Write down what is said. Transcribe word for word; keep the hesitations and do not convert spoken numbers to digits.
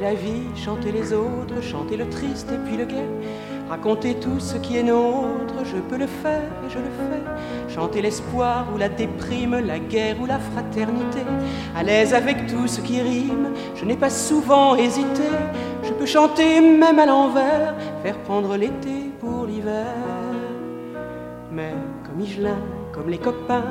la vie, chanter les autres, chanter le triste et puis le gai. Raconter tout ce qui est nôtre, je peux le faire et je le fais. Chanter l'espoir ou la déprime, la guerre ou la fraternité. À l'aise avec tout ce qui rime, je n'ai pas souvent hésité. Je peux chanter même à l'envers, faire prendre l'été pour l'hiver. Mais comme Higelin, comme les copains,